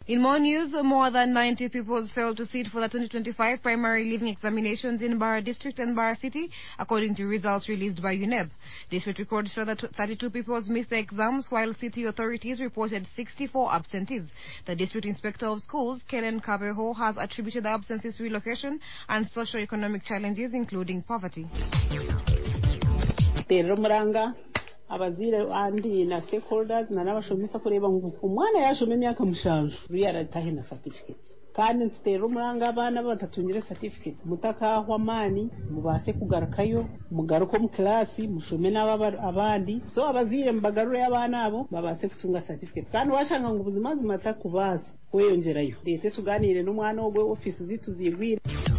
In more news, more than 90 pupils failed to sit for the 2025 primary leaving examinations in Bara District and Bara City, according to results released by UNEB. District records show that 32 pupils missed the exams, while city authorities reported 64 absentees. The District Inspector of Schools, Kellen Kabeho, has attributed the absences to relocation and socio-economic challenges, including poverty. Abazire andi na stakeholders na nabashomisa kureba ngo umwana yashome imyaka mushanju ruyaratahe na certificate kandi ntero muranga abana batatungire certificate mutakahwa mani mubase kugarukayo mugaruko mu class mushome abandi so abazire mbagarure abana abo babase kutunga certificate kandi washanga ngo ubuzima zimata kubaza weyongerayo ndetse tuganire n'umwana wo office zituzigwira.